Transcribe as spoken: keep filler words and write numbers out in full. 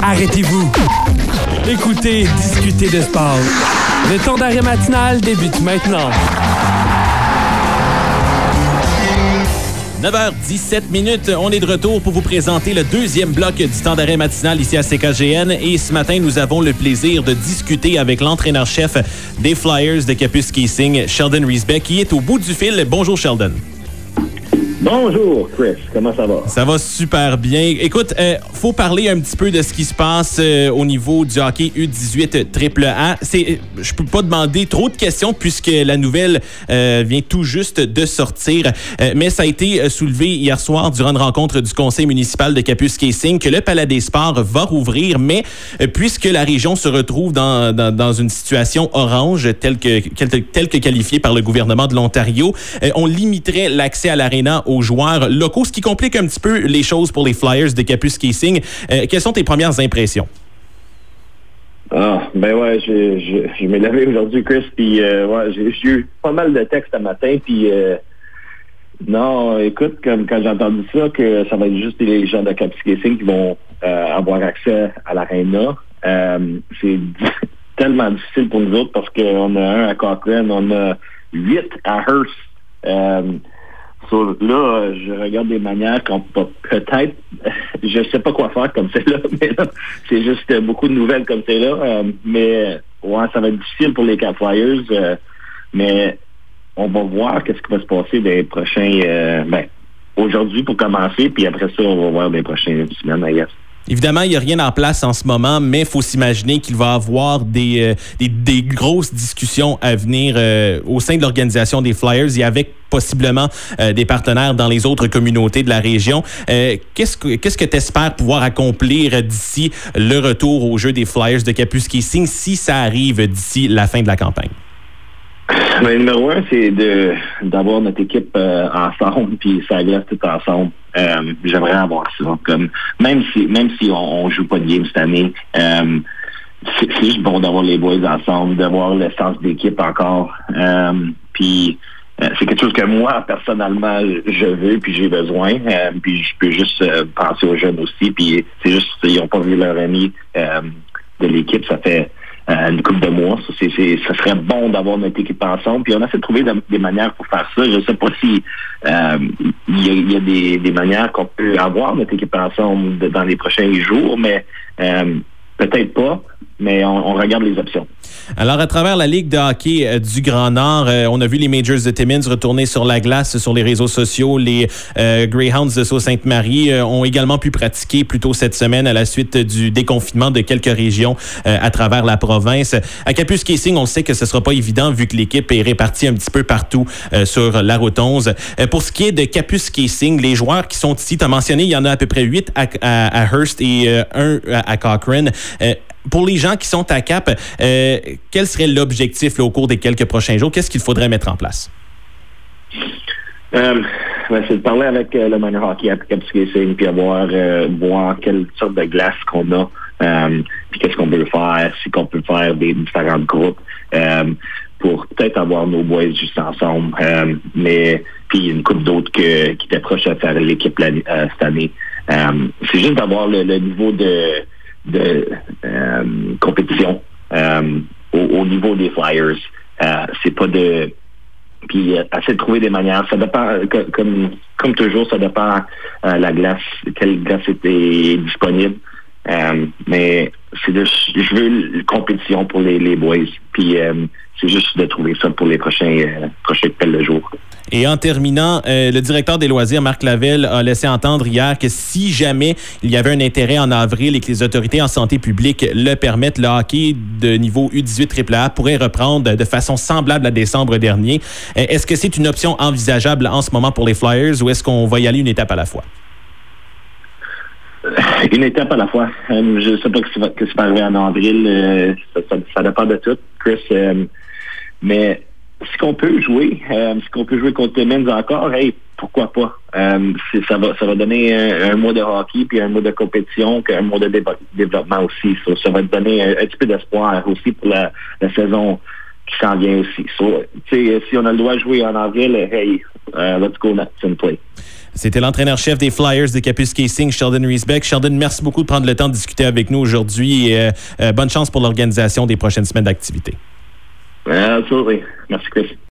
arrêtez-vous. Écoutez, discutez de sport. Le temps d'arrêt matinal débute maintenant. neuf heures dix-sept minutes, on est de retour pour vous présenter le deuxième bloc du temps d'arrêt matinal ici à C K G N. Et ce matin, nous avons le plaisir de discuter avec l'entraîneur-chef des Flyers de Kapuskasing, Sheldon Riesbeck, qui est au bout du fil. Bonjour Sheldon. Bonjour Chris, comment ça va? Ça va super bien. Écoute, euh, faut parler un petit peu de ce qui se passe euh, au niveau du hockey U dix-huit triple A. C'est, je peux pas demander trop de questions puisque la nouvelle euh, vient tout juste de sortir, euh, mais ça a été euh, soulevé hier soir durant une rencontre du conseil municipal de Kapuskasing que le Palais des Sports va rouvrir, mais euh, puisque la région se retrouve dans, dans, dans une situation orange telle que, telle que qualifiée par le gouvernement de l'Ontario, euh, on limiterait l'accès à l'aréna aux joueurs locaux, ce qui complique un petit peu les choses pour les Flyers de Kapuskasing. Euh, quelles sont tes premières impressions? Ah, ben ouais, je, je, je m'ai levé aujourd'hui, Chris, puis euh, ouais, j'ai, j'ai eu pas mal de textes ce matin, puis euh, non, écoute, comme quand j'ai entendu ça, que ça va être juste les gens de Kapuskasing qui vont euh, avoir accès à l'aréna, euh, c'est tellement difficile pour nous autres parce qu'on a un à Cochrane, on a huit à Hearst. Euh, So, là, je regarde des manières qu'on peut peut-être, je sais pas quoi faire comme celle-là, mais là, c'est juste beaucoup de nouvelles comme celle-là. Euh, mais ouais, ça va être difficile pour les Cap Flyers, euh, mais on va voir qu'est-ce qui va se passer dans les prochains, euh, ben, aujourd'hui pour commencer, puis après ça, on va voir les prochaines semaines, I guess. Évidemment, il n'y a rien en place en ce moment, mais il faut s'imaginer qu'il va y avoir des, euh, des, des grosses discussions à venir euh, au sein de l'organisation des Flyers et avec possiblement euh, des partenaires dans les autres communautés de la région. Euh, qu'est-ce que qu'est-ce que tu espères pouvoir accomplir d'ici le retour au jeu des Flyers de Kapuskasing si ça arrive d'ici la fin de la campagne? Ben, le numéro un, c'est de d'avoir notre équipe euh, ensemble, puis ça glace tout ensemble. Euh, j'aimerais avoir ça. Comme même si même si on, on joue pas de game cette année, euh, c'est, c'est juste bon d'avoir les boys ensemble, d'avoir le sens d'équipe encore. Euh, puis euh, c'est quelque chose que moi personnellement je veux, puis j'ai besoin. Euh, puis je peux juste euh, penser aux jeunes aussi. Puis c'est juste ils n'ont pas vu leur ami euh, de l'équipe. Ça fait Euh, une couple de mois. Ça, c'est, c'est, ça serait bon d'avoir notre équipe ensemble. Puis on a essayé de trouver de, des manières pour faire ça. Je ne sais pas si euh, il y a, il y a des, des manières qu'on peut avoir notre équipe ensemble de, dans les prochains jours, mais euh, peut-être pas, mais on, on regarde les options. Alors, à travers la Ligue de hockey euh, du Grand Nord, euh, on a vu les Majors de Timmins retourner sur la glace sur les réseaux sociaux. Les euh, Greyhounds de Sault-Sainte-Marie euh, ont également pu pratiquer plus tôt cette semaine à la suite du déconfinement de quelques régions euh, à travers la province. À Kapuskasing, on sait que ce ne sera pas évident vu que l'équipe est répartie un petit peu partout euh, sur la route onze. Euh, pour ce qui est de Kapuskasing, les joueurs qui sont ici, tu as mentionné, il y en a à peu près huit à, à, à Hearst et euh, un à, à Cochrane. Euh, Pour les gens qui sont à Cap, euh, quel serait l'objectif là, au cours des quelques prochains jours? Qu'est-ce qu'il faudrait mettre en place? Euh, ben, c'est de parler avec euh, le minor hockey à Kapuskasing puis avoir euh, voir quelle sorte de glace qu'on a, euh, puis qu'est-ce qu'on peut faire, si qu'on peut faire des différents groupes euh, pour peut-être avoir nos boys juste ensemble. Euh, mais puis une couple d'autres que, qui étaient proches à faire l'équipe euh, cette année. Euh, c'est juste d'avoir le, le niveau de de euh, compétition euh, au, au niveau des Flyers. Euh, c'est pas de... Puis, euh, essayer de trouver des manières. Ça dépend, euh, comme, comme toujours, ça dépend euh, la glace, quelle glace était disponible. Euh, mais c'est de, je veux une compétition pour les, les boys. Puis, euh, c'est juste de trouver ça pour les prochains, euh, prochains appels de jour. Et en terminant, euh, le directeur des loisirs, Marc Lavelle, a laissé entendre hier que si jamais il y avait un intérêt en avril et que les autorités en santé publique le permettent, le hockey de niveau U dix-huit triple A pourrait reprendre de façon semblable à décembre dernier. Euh, est-ce que c'est une option envisageable en ce moment pour les Flyers ou est-ce qu'on va y aller une étape à la fois? Une étape à la fois. Euh, je ne sais pas ce qui va, va arriver en avril. Euh, ça, ça, ça dépend de tout, Chris. Euh, mais ce qu'on peut jouer, euh, ce qu'on peut jouer contre Timmins encore, hey, pourquoi pas? Euh, c'est, ça va ça va donner un, un mois de hockey puis un mois de compétition, un mois de déba- développement aussi. So, ça va te donner un, un petit peu d'espoir aussi pour la, la saison qui s'en vient aussi. So, si on a le droit de jouer en avril, hey, uh, let's go nuts and play. C'était l'entraîneur-chef des Flyers de Kapuskasing, Sheldon Riesbeck. Sheldon, merci beaucoup de prendre le temps de discuter avec nous aujourd'hui et euh, euh, bonne chance pour l'organisation des prochaines semaines d'activité. Uh, absolutely. Merci, Chris.